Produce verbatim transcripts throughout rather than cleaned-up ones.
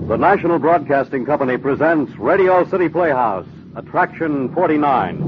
The National Broadcasting Company presents Radio City Playhouse, Attraction forty-nine.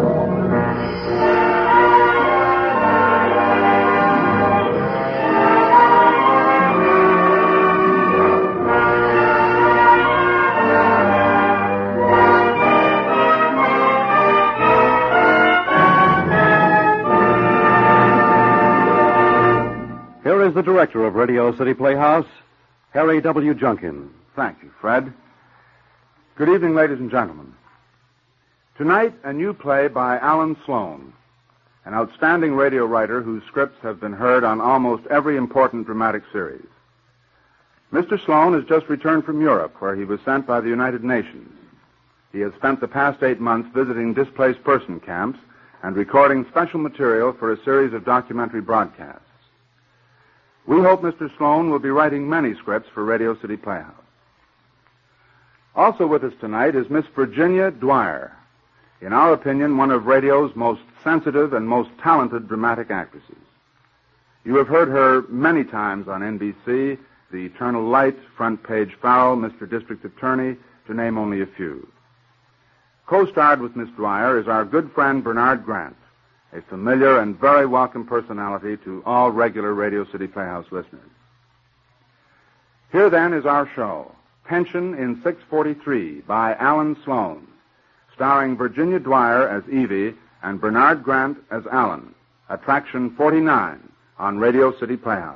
Here is the director of Radio City Playhouse, Harry W. Junkin. Thank you, Fred. Good evening, ladies and gentlemen. Tonight, a new play by Alan Sloan, an outstanding radio writer whose scripts have been heard on almost every important dramatic series. Mister Sloan has just returned from Europe, where he was sent by the United Nations. He has spent the past eight months visiting displaced person camps and recording special material for a series of documentary broadcasts. We hope Mister Sloan will be writing many scripts for Radio City Playhouse. Also with us tonight is Miss Virginia Dwyer, in our opinion, one of radio's most sensitive and most talented dramatic actresses. You have heard her many times on N B C, The Eternal Light, Front Page Farrell, Mister District Attorney, to name only a few. Co-starred with Miss Dwyer is our good friend Bernard Grant, a familiar and very welcome personality to all regular Radio City Playhouse listeners. Here, then, is our show, Pension in six forty-three, by Alan Sloan, starring Virginia Dwyer as Evie and Bernard Grant as Alan. Attraction forty-nine on Radio City Playhouse.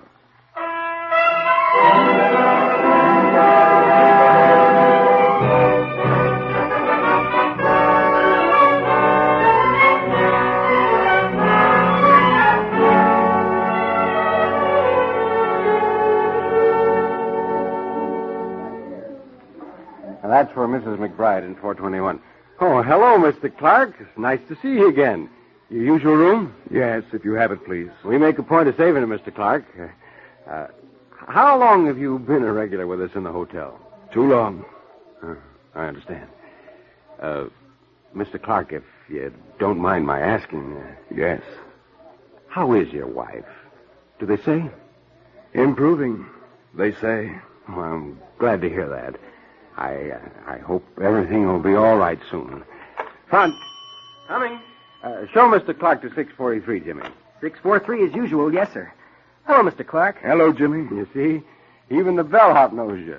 That's for Missus McBride in four twenty-one. Oh, hello, Mister Clark. It's nice to see you again. Your usual room? Yes, if you have it, please. We make a point of saving it, Mister Clark. Uh, uh, how long have you been a regular with us in the hotel? Too long. Uh, I understand. Uh, Mister Clark, if you don't mind my asking... Uh, yes. How is your wife? Do they say? Improving, they say. Well, I'm glad to hear that. I uh, I hope everything will be all right soon. Front. Coming. Uh, show Mister Clark to six forty-three, Jimmy. six four three as usual, yes, sir. Hello, Mister Clark. Hello, Jimmy. You see? Even the bellhop knows you.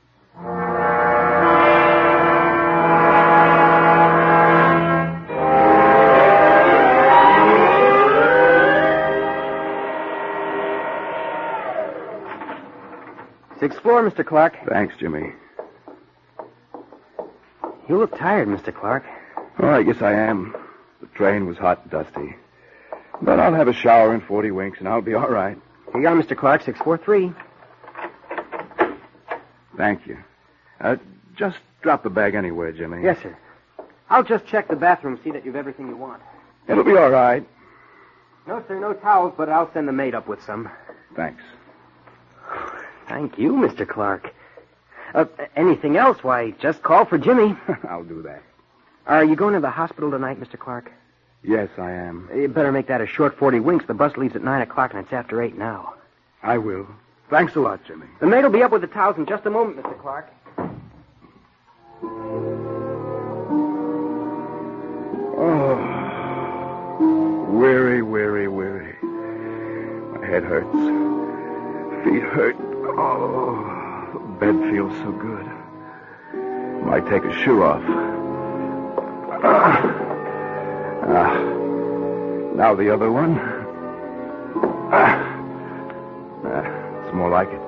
Sixth floor, Mister Clark. Thanks, Jimmy. You look tired, Mister Clark. Oh, I guess I am. The train was hot and dusty. But I'll have a shower in forty winks, and I'll be all right. Here you are, Mister Clark, six four three. Thank you. Uh, just drop the bag anywhere, Jimmy. Yes, sir. I'll just check the bathroom, see that you've everything you want. It'll be all right. No, sir, no towels, but I'll send the maid up with some. Thanks. Thank you, Mister Clark. Uh, anything else, why, just call for Jimmy. I'll do that. Are you going to the hospital tonight, Mister Clark? Yes, I am. You better make that a short forty winks. The bus leaves at nine o'clock, and it's after eight now. I will. Thanks a lot, Jimmy. The maid will be up with the towels in just a moment, Mister Clark. Oh, weary, weary, weary. My head hurts. Feet hurt. Oh, the bed feels so good. Might take a shoe off. Ah. Ah. Now the other one. Ah. Ah. It's more like it.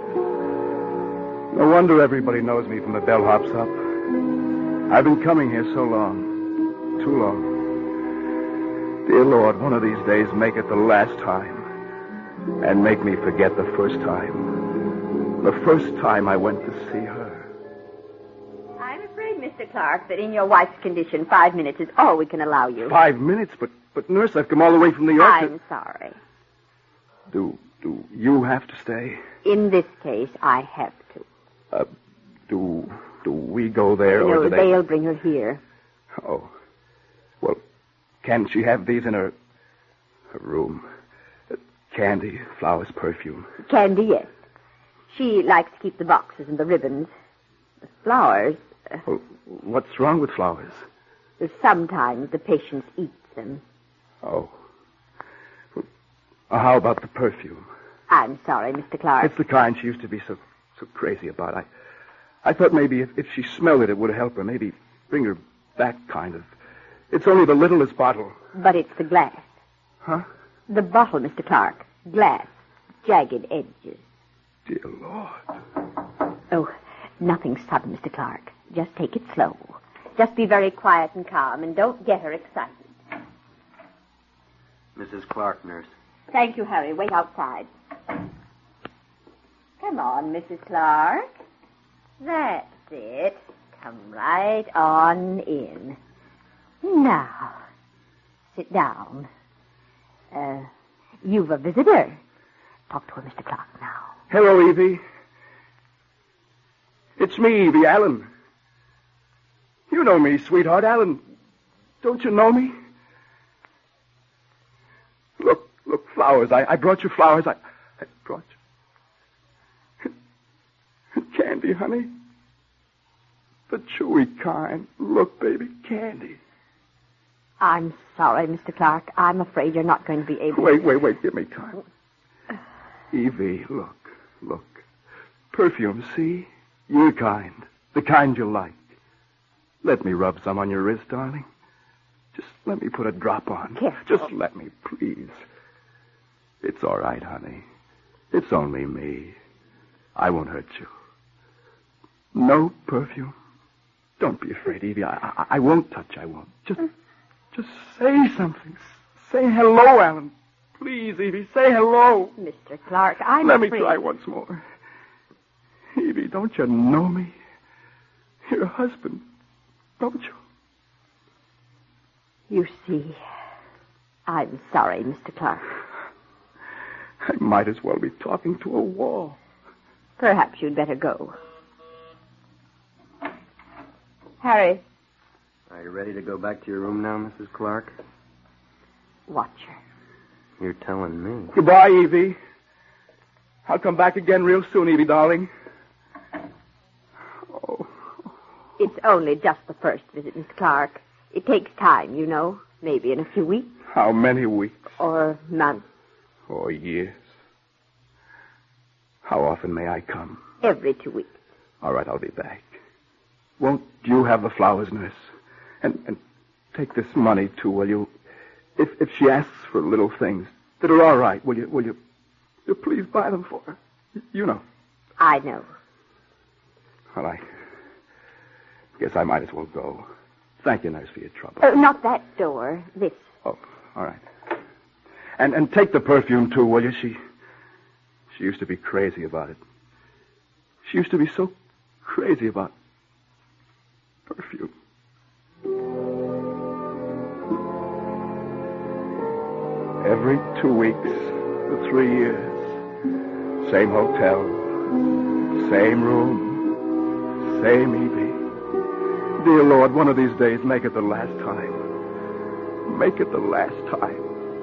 No wonder everybody knows me from the bellhop's up. I've been coming here so long. Too long. Dear Lord, one of these days make it the last time. And make me forget the first time. The first time I went to see her. I'm afraid, Mister Clark, that in your wife's condition, five minutes is all we can allow you. Five minutes? But, but nurse, I've come all the way from New York. I'm to... sorry. Do, do you have to stay? In this case, I have to. Uh, do, do we go there? No, or do they... they'll bring her here. Oh. Well, can she have these in her, her room? Uh, candy, flowers, perfume. Candy, yes. She likes to keep the boxes and the ribbons. Flowers. uh, Well, what's wrong with flowers? Sometimes the patient eats them. Oh. Well, uh, how about the perfume? I'm sorry, Mister Clark. It's the kind she used to be so so crazy about. I I thought maybe if, if she smelled it, it would help her. Maybe bring her back, kind of. It's only the littlest bottle. But it's the glass. Huh? The bottle, Mister Clark. Glass. Jagged edges. Dear Lord. Oh, nothing sudden, Mister Clark. Just take it slow. Just be very quiet and calm, and don't get her excited. Missus Clark, nurse. Thank you, Harry. Wait outside. Come on, Missus Clark. That's it. Come right on in. Now, sit down. Uh, you've a visitor. Talk to her, Mister Clark, now. Hello, Evie. It's me, Evie Allen. You know me, sweetheart. Allen, don't you know me? Look, look, flowers. I, I brought you flowers. I, I brought you. Candy, honey. The chewy kind. Look, baby, candy. I'm sorry, Mister Clark. I'm afraid you're not going to be able Wait, to... wait, wait. Give me time. Evie, look, look. Perfume, see? Your kind. The kind you like. Let me rub some on your wrist, darling. Just let me put a drop on. Careful. Just let me, please. It's all right, honey. It's only me. I won't hurt you. No perfume. Don't be afraid, Evie. I, I, I won't touch. I won't. Just, just say something. Say hello, Alan. Please, Evie, say hello. Mister Clark, I'm Let me afraid... try once more. Evie, don't you know me? Your husband, don't you? You see, I'm sorry, Mister Clark. I might as well be talking to a wall. Perhaps you'd better go. Harry. Are you ready to go back to your room now, Missus Clark? Watch her. You're telling me. Goodbye, Evie. I'll come back again real soon, Evie, darling. Oh. It's only just the first visit, Mister Clark. It takes time, you know. Maybe in a few weeks. How many weeks? Or months. Or years. How often may I come? Every two weeks. All right, I'll be back. Won't you have the flowers, nurse? And and take this money, too, will you? If if she asks for little things that are all right, will you will you, you please buy them for her? You know. I know. Well, I guess I might as well go. Thank you, nurse, for your trouble. Oh, not that door. This. Oh, all right. And and take the perfume, too, will you? She, she used to be crazy about it. She used to be so crazy about perfume. Every two weeks for three years. Same hotel. Same room. Same Evie. Dear Lord, one of these days, make it the last time. Make it the last time.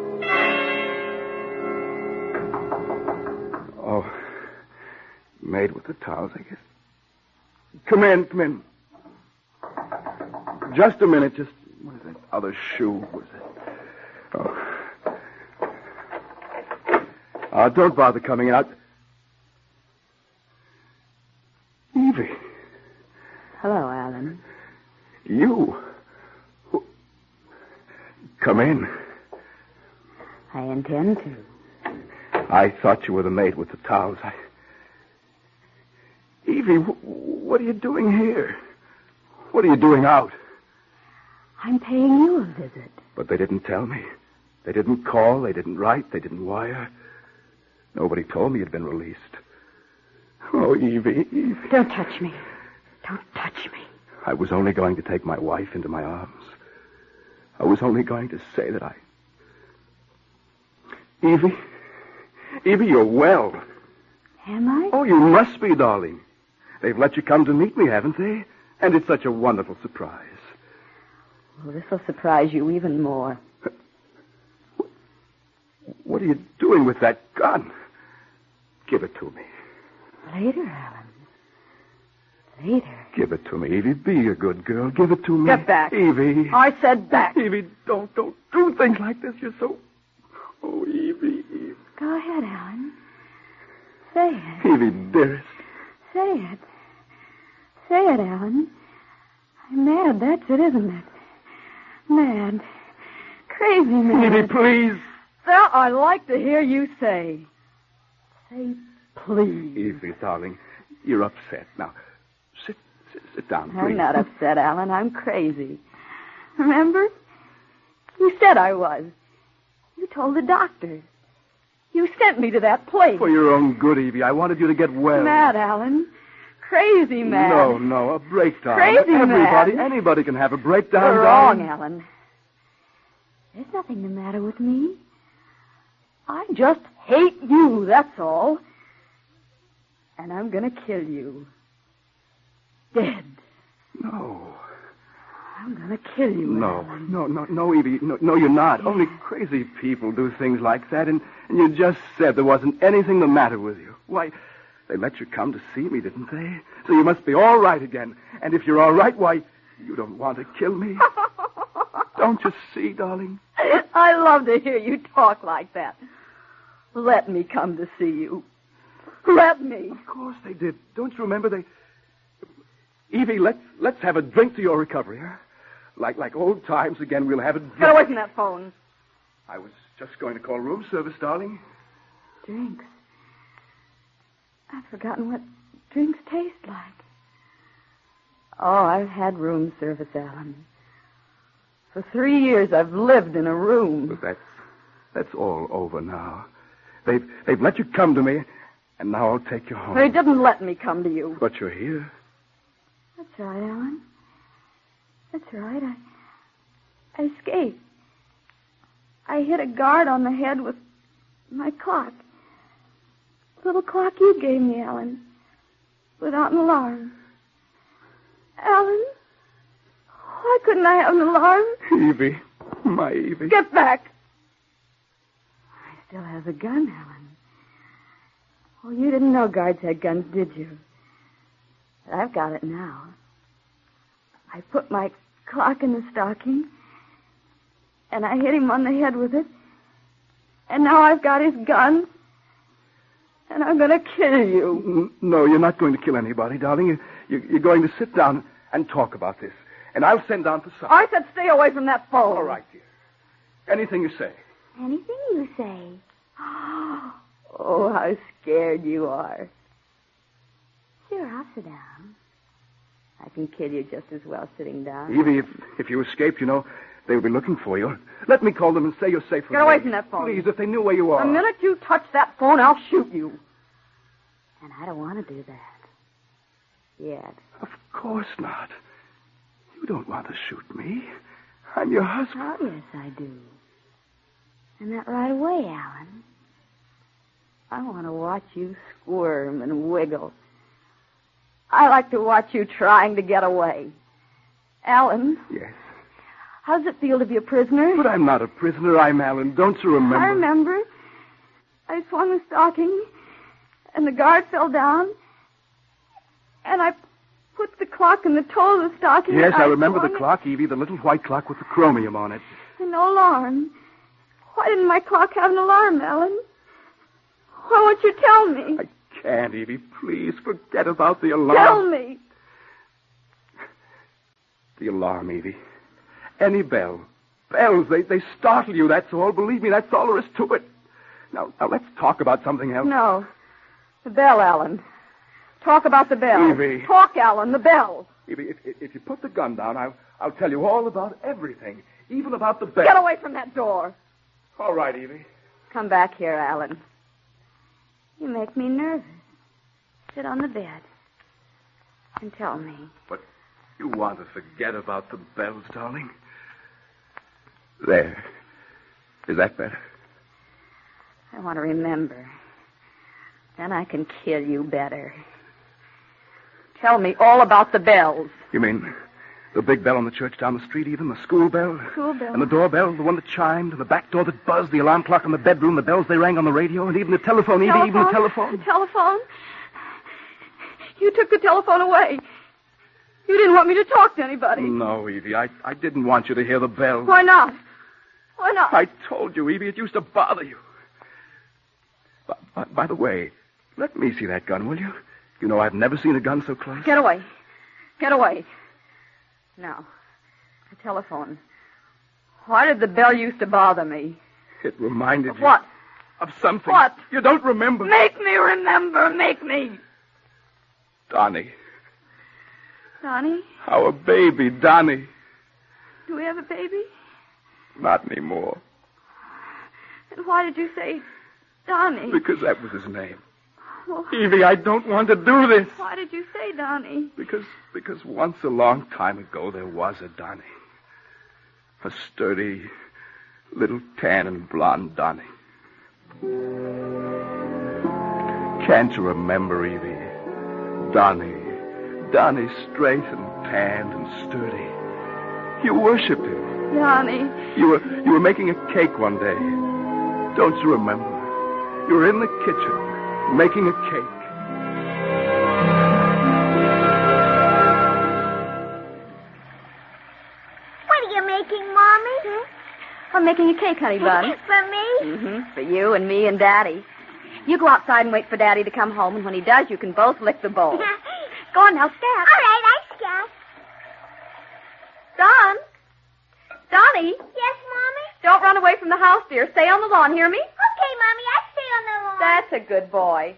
Oh, made with the towels, I guess. Come in, come in. Just a minute, just, what is that other shoe? What is it? Oh. Uh, don't bother coming in. I'll... Evie. Hello, Alan. You? Come in. I intend to. I thought you were the maid with the towels. I... Evie, wh- what are you doing here? What are you doing out? I'm paying you a visit. But they didn't tell me. They didn't call. They didn't write. They didn't wire. Nobody told me you'd been released. Oh, Evie, Evie. Don't touch me. Don't touch me. I was only going to take my wife into my arms. I was only going to say that I... Evie? Evie, you're well. Am I? Oh, you must be, darling. They've let you come to meet me, haven't they? And it's such a wonderful surprise. Well, this will surprise you even more. What are you doing with that gun? Give it to me. Later, Alan. Later. Give it to me, Evie. Be a good girl. Give it to me. Get back. Evie. I said back. Evie, don't, don't do things like this. You're so... Oh, Evie, Evie. Go ahead, Alan. Say it. Evie, dearest. Say it. Say it, Alan. I'm mad, that's it, isn't it? Mad. Crazy mad. Evie, please. That I like to hear you say. Say please. Evie, darling, you're upset. Now, sit, sit, sit down, please. I'm not upset, Alan. I'm crazy. Remember? You said I was. You told the doctor. You sent me to that place. For your own good, Evie. I wanted you to get well. Mad, Alan. Crazy mad. No, no, a breakdown. Crazy Everybody, mad. anybody can have a breakdown. You're wrong, darling. Alan. There's nothing the matter with me. I just hate you, that's all. And I'm going to kill you. Dead. No. I'm going to kill you, No, Alan. no, no, no, Evie. No, no, you're not. Only crazy people do things like that, and, and you just said there wasn't anything the matter with you. Why, they let you come to see me, didn't they? So you must be all right again. And if you're all right, why, you don't want to kill me. Don't you see, darling? I love to hear you talk like that. Let me come to see you. Let me. Of course they did. Don't you remember they... Evie, let's, let's have a drink to your recovery, huh? Like, like old times again, we'll have a drink. Get away from that phone. I was just going to call room service, darling. Drinks. I've forgotten what drinks taste like. Oh, I've had room service, Alan. For three years, I've lived in a room. But that's, that's all over now. They've, they've let you come to me, and now I'll take you home. They didn't let me come to you. But you're here. That's right, Alan. That's right. I, I escaped. I hit a guard on the head with my clock. The little clock you gave me, Alan. Without an alarm. Alan? Why couldn't I have an alarm? Evie. My Evie. Get back. I still have the gun, Alan. Oh, you didn't know guards had guns, did you? But I've got it now. I put my clock in the stocking, and I hit him on the head with it, and now I've got his gun, and I'm going to kill you. No, you're not going to kill anybody, darling. You, you're going to sit down and talk about this, and I'll send down for supper. I said stay away from that phone. All right, dear. Anything you say. Anything you say. Oh, how scared you are. Sure, I'll sit down. I can kill you just as well sitting down. Evie, if, if you escaped, you know, they'll be looking for you. Let me call them and say you're safe from Get away me. from that phone. Please, if they knew where you are. The minute you touch that phone, I'll shoot you. And I don't want to do that. Yet. Of course not. You don't want to shoot me. I'm your husband. Oh, yes, I do. And that right away, Alan. I want to watch you squirm and wiggle. I like to watch you trying to get away. Alan? Yes. How does it feel to be a prisoner? But I'm not a prisoner. I'm Alan. Don't you remember? I remember. I swung the stocking, and the guard fell down, and I put the clock in the toe of the stocking. Yes, I, I remember the swung clock, Evie, the little white clock with the chromium on it. it, and no alarm. Why didn't my clock have an alarm, Alan? Why won't you tell me? I can't, Evie. Please forget about the alarm. Tell me. The alarm, Evie. Any bell. Bells, they, they startle you, that's all. Believe me, that's all there is to it. Now, now let's talk about something else. No. The bell, Alan. Talk about the bell. Evie. Talk, Alan, the bell. Evie, if, if, if you put the gun down, I'll, I'll tell you all about everything, even about the bell. Get away from that door. All right, Evie. Come back here, Alan. You make me nervous. Sit on the bed and tell me. But you want to forget about the bells, darling. There. Is that better? I want to remember. Then I can kill you better. Tell me all about the bells. You mean the big bell on the church down the street, even? The school bell? School bell. And the doorbell, the one that chimed, and the back door that buzzed, the alarm clock in the bedroom, the bells they rang on the radio, and even the telephone, Evie, even the telephone. The telephone? You took the telephone away. You didn't want me to talk to anybody. No, Evie, I, I didn't want you to hear the bell. Why not? Why not? I told you, Evie, it used to bother you. By, by, by the way, let me see that gun, will you? You know, I've never seen a gun so close. Get away. Get away. Now, the telephone. Why did the bell used to bother me? It reminded Of you. what? Of something. What? You don't remember. Make me remember. Make me. Donnie. Donnie? Our baby, Donnie. Do we have a baby? Not anymore. Then why did you say Donnie? Because that was his name. Well, Evie, I don't want to do this. why did you say Donnie? Because, because once a long time ago there was a Donnie. A sturdy, little tan and blonde Donnie. Can't you remember, Evie? Donnie. Donnie, straight and tanned and sturdy. You worshipped him. Donnie. You were you were making a cake one day. Don't you remember? You were in the kitchen making a cake. What are you making, Mommy? Hmm? I'm making a cake, honey bun. For me? Mm-hmm. For you and me and Daddy. You go outside and wait for Daddy to come home, and when he does, you can both lick the bowl. Go on now, scat. All right, I scat. Don. Donnie. Yes, Mommy? Don't run away from the house, dear. Stay on the lawn, hear me? Okay, Mommy, I stay on the lawn. That's a good boy.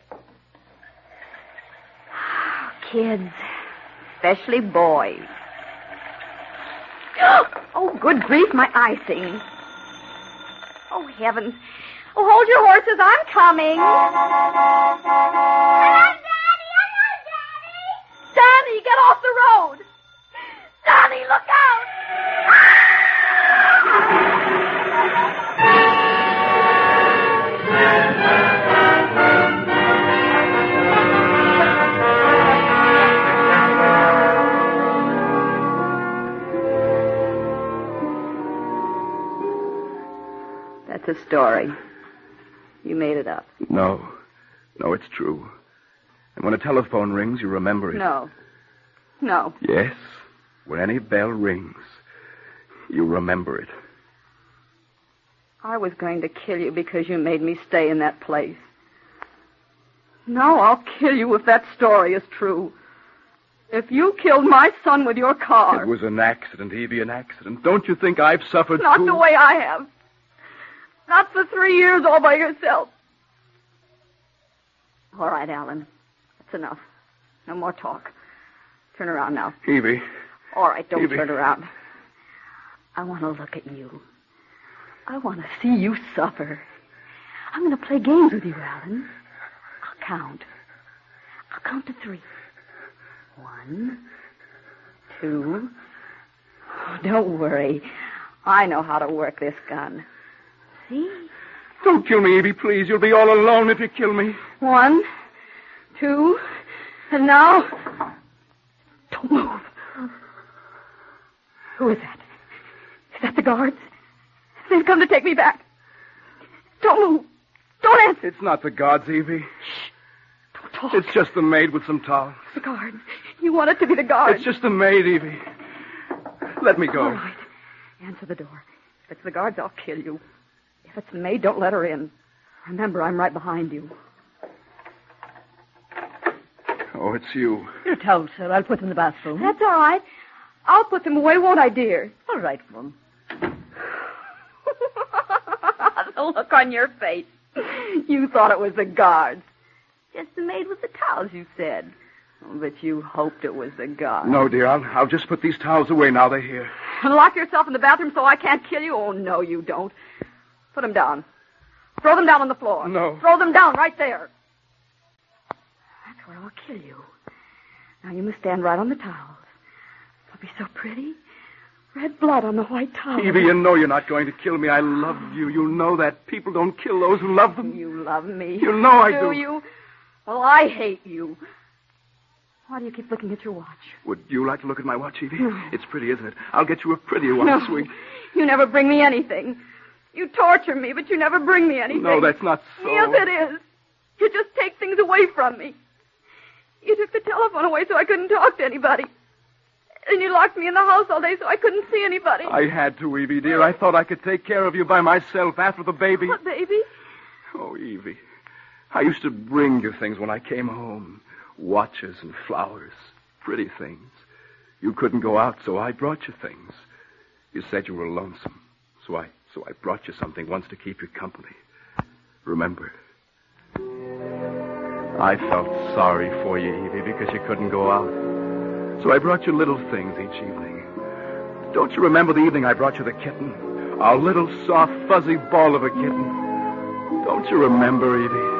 Kids. Especially boys. Oh, good grief, my eye sings. Oh, heavens. Oh, hold your horses. I'm coming. Hello, Daddy. Hello, Daddy. Danny, get off the road. Danny, look out. That's a story. You made it up. No. No, it's true. And when a telephone rings, you remember it. No. No. Yes. When any bell rings, you remember it. I was going to kill you because you made me stay in that place. No, I'll kill you if that story is true. If you killed my son with your car. It was an accident, Evie, an accident. Don't you think I've suffered Not too? the way I have. Not for three years all by yourself. All right, Alan. That's enough. No more talk. Turn around now. Evie. All right, don't Evie. turn around. I want to look at you. I want to see you suffer. I'm going to play games with you, Alan. I'll count. I'll count to three. One, two. Oh, don't worry. I know how to work this gun. See? Don't kill me, Evie, please. You'll be all alone if you kill me. One, two, and now... Don't move. Who is that? Is that the guards? They've come to take me back. Don't move. Don't answer. It's not the guards, Evie. Shh. Don't talk. It's just the maid with some towels. the guards. You want it to be the guards. It's just the maid, Evie. Let me go. All right. Answer the door. If it's the guards, I'll kill you. If it's the maid, don't let her in. Remember, I'm right behind you. Oh, it's you. Your towels, sir. I'll put them in the bathroom. That's all right. I'll put them away, won't I, dear? All right, Mum. The look on your face. You thought it was the guards. Just the maid with the towels, you said. Oh, but you hoped it was the guards. No, dear. I'll, I'll just put these towels away now they're here. And lock yourself in the bathroom so I can't kill you? Oh, no, you don't. Put them down. Throw them down on the floor. No. Throw them down right there. That's where I'll kill you. Now you must stand right on the towels. They'll be so pretty. Red blood on the white towel. Evie, you know you're not going to kill me. I love you. You know that. People don't kill those who love them. You love me. You know I do. Do you? Well, I hate you. Why do you keep looking at your watch? Would you like to look at my watch, Evie? No. It's pretty, isn't it? I'll get you a prettier one, No. sweet. You never bring me anything. You torture me, but you never bring me anything. No, that's not so. Yes, it is. You just take things away from me. You took the telephone away so I couldn't talk to anybody. And you locked me in the house all day so I couldn't see anybody. I had to, Evie, dear. I thought I could take care of you by myself after the baby. What baby? Oh, Evie. I used to bring you things when I came home. Watches and flowers. Pretty things. You couldn't go out, so I brought you things. You said you were lonesome. So I so I brought you something once to keep you company. Remember? I felt sorry for you, Evie, because you couldn't go out. So I brought you little things each evening. Don't you remember the evening I brought you the kitten? Our little soft, fuzzy ball of a kitten. Don't you remember,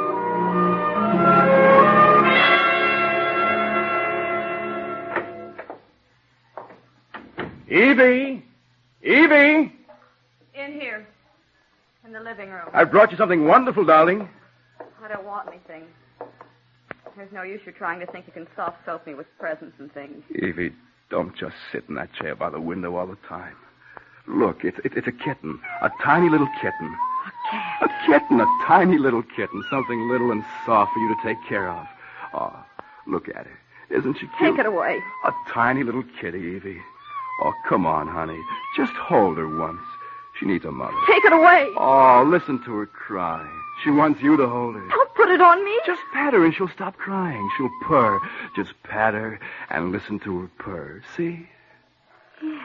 Evie? Evie! Evie! In here. In the living room. I brought you something wonderful, darling. I don't want anything. There's no use you trying to think you can soft soap me with presents and things. Evie, don't just sit in that chair by the window all the time. Look, it's, it, it's a kitten. A tiny little kitten. A cat. A kitten, a tiny little kitten. Something little and soft for you to take care of. Oh, look at her. Isn't she cute? Take it away. A tiny little kitty, Evie. Oh, come on, honey. Just hold her once. She needs a mother. Take it away. Oh, listen to her cry. She wants you to hold her. Don't put it on me. Just pat her and she'll stop crying. She'll purr. Just pat her and listen to her purr. See? Yes.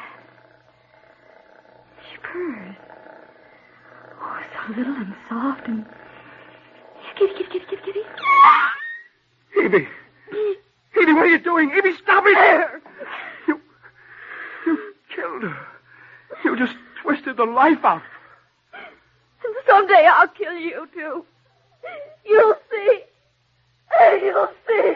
She purrs. Oh, so little and soft and... Kitty, kitty, kitty, kitty, kitty. Evie. Evie, what are you doing? Evie, stop it! There. You... You killed her. You just twisted the life out. And someday I'll kill you, too. You'll see. You'll see.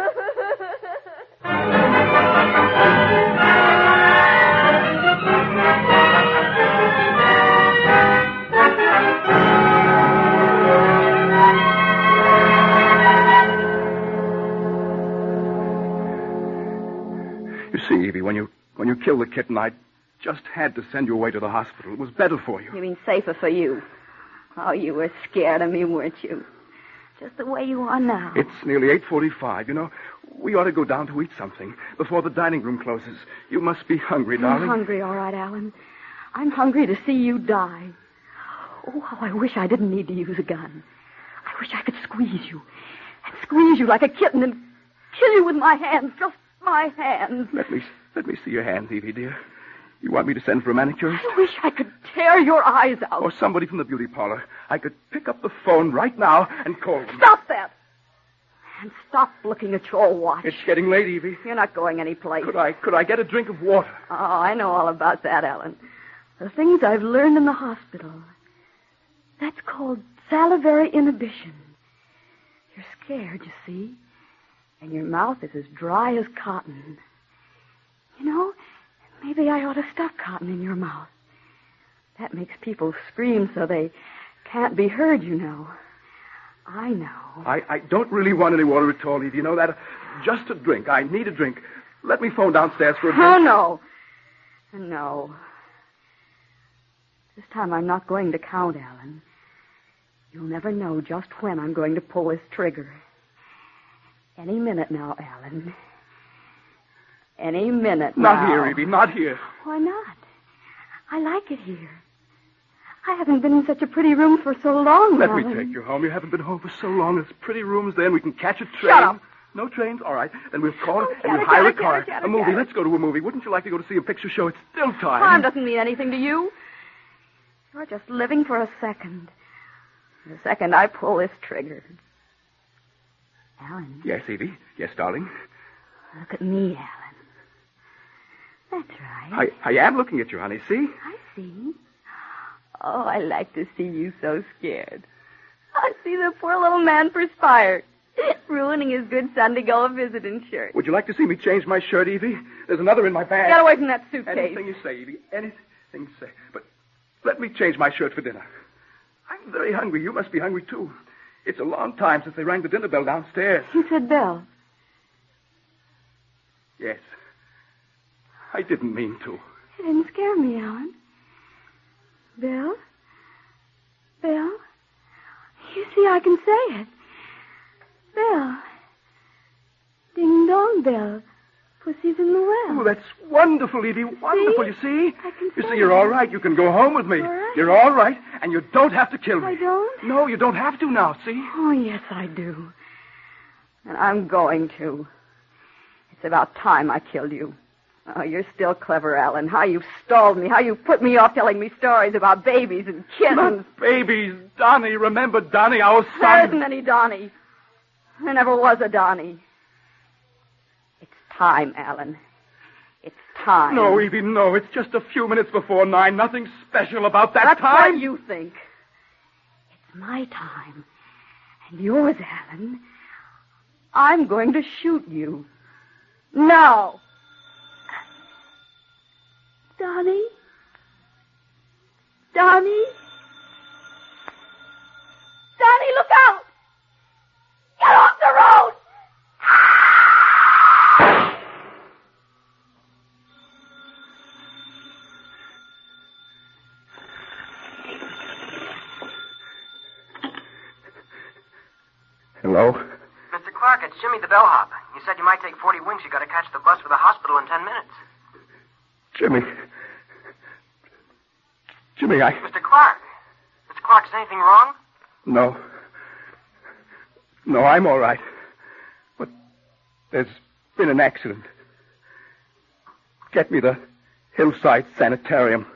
You see, Evie, when you when you killed the kitten, I just had to send you away to the hospital. It was better for you. You mean safer for you? Oh, you were scared of me, weren't you? Just the way you are now. It's nearly eight forty-five. You know, we ought to go down to eat something before the dining room closes. You must be hungry, darling. I'm hungry, all right, Alan. I'm hungry to see you die. Oh, how I wish I didn't need to use a gun. I wish I could squeeze you. And squeeze you like a kitten and kill you with my hands. Just my hands. Let me, let me see your hands, Evie, dear. You want me to send for a manicurist? I wish I could tear your eyes out. Or somebody from the beauty parlor. I could pick up the phone right now and call them. Stop that! And stop looking at your watch. It's getting late, Evie. You're not going anyplace. Could I, could I get a drink of water? Oh, I know all about that, Alan. The things I've learned in the hospital. That's called salivary inhibition. You're scared, you see. And your mouth is as dry as cotton. You know, maybe I ought to stuff cotton in your mouth. That makes people scream so they can't be heard, you know. I know. I, I don't really want any water at all, Evie. You know that? Just a drink. I need a drink. Let me phone downstairs for a drink. Oh, no. No. This time I'm not going to count, Alan. You'll never know just when I'm going to pull this trigger. Any minute now, Alan. Any minute now. Not here, Evie. Not here. Why not? I like it here. I haven't been in such a pretty room for so long, Let Alan. me take you home. You haven't been home for so long. There's pretty rooms there, and we can catch a train. Shut up. No trains? All right. Then we'll call Oh, and chatter, we'll hire chatter, a car. chatter, chatter, a movie. chatter. Let's go to a movie. Wouldn't you like to go to see a picture show? It's still time. Time doesn't mean anything to you. You're just living for a second. The second I pull this trigger. Alan. Yes, Evie. Yes, darling. Look at me, Alan. That's right. I, I am looking at you, honey. See? I see. Oh, I like to see you so scared. I see the poor little man perspire, ruining his good Sunday go visiting shirt. Would you like to see me change my shirt, Evie? There's another in my bag. Get away from that suitcase. Anything you say, Evie. Anything you say. But let me change my shirt for dinner. I'm very hungry. You must be hungry, too. It's a long time since they rang the dinner bell downstairs. You said Belle. Yes. I didn't mean to. It didn't scare me, Alan. Bill? Bill? You see, I can say it. Bill. Ding dong, Bill. Pussy's in the well. Oh, that's wonderful, Evie. Wonderful, See? you see? I can You say see, you're that. all right. You can go home with me. All right. You're all right, and you don't have to kill me. I don't? No, you don't have to now, see? Oh, yes, I do. And I'm going to. It's about time I killed you. Oh, you're still clever, Alan. How you stalled me. How you put me off telling me stories about babies and kittens. Not babies. Donnie, remember Donnie, our son. There isn't any Donnie. There never was a Donnie. It's time, Alan. It's time. No, Evie, no. It's just a few minutes before nine. Nothing special about that That's time. what you think. It's my time. And yours, Alan. I'm going to shoot you. Now. Donnie? Donnie? Donnie, look out! Get off the road! Hello? Mister Clark, it's Jimmy the bellhop. You said you might take forty winks. You got to catch the bus for the hospital in ten minutes. Jimmy. Jimmy, I... Mister Clark. Mister Clark, is anything wrong? No. No, I'm all right. But there's been an accident. Get me the Hillside Sanitarium.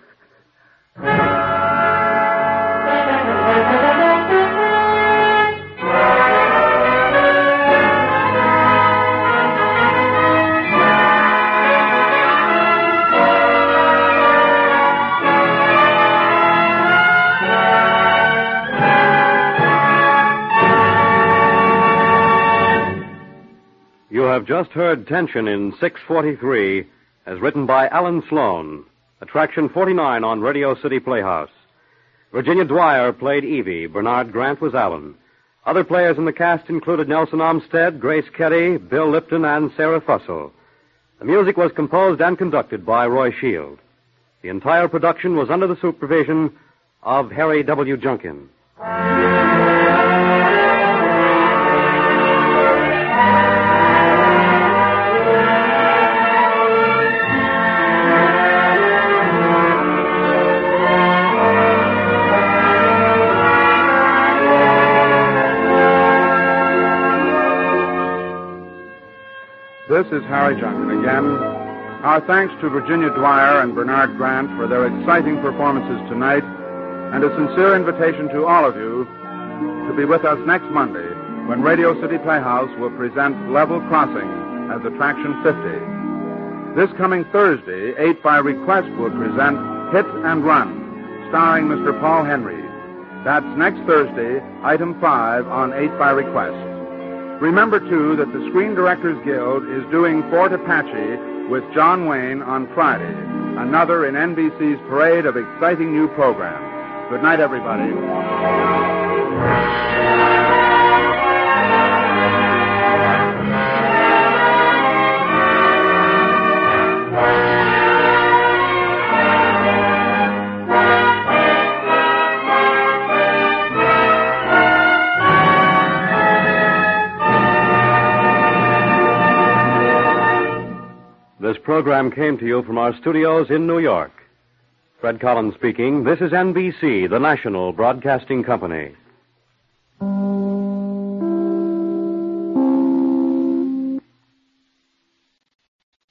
You have just heard Tension in six forty-three, as written by Alan Sloan. Attraction forty-nine on Radio City Playhouse. Virginia Dwyer played Evie. Bernard Grant was Alan. Other players in the cast included Nelson Olmsted, Grace Kelly, Bill Lipton, and Sarah Fussell. The music was composed and conducted by Roy Shield. The entire production was under the supervision of Harry W. Junkin. This is Harry Junkin again. Our thanks to Virginia Dwyer and Bernard Grant for their exciting performances tonight, and a sincere invitation to all of you to be with us next Monday when Radio City Playhouse will present Level Crossing as Attraction fifty. This coming Thursday, eight by Request will present Hit and Run, starring Mister Paul Henry. That's next Thursday, item five on eight by Request. Remember, too, that the Screen Directors Guild is doing Fort Apache with John Wayne on Friday, another in N B C's parade of exciting new programs. Good night, everybody. This program came to you from our studios in New York. Fred Collins speaking. This is N B C, the national broadcasting company.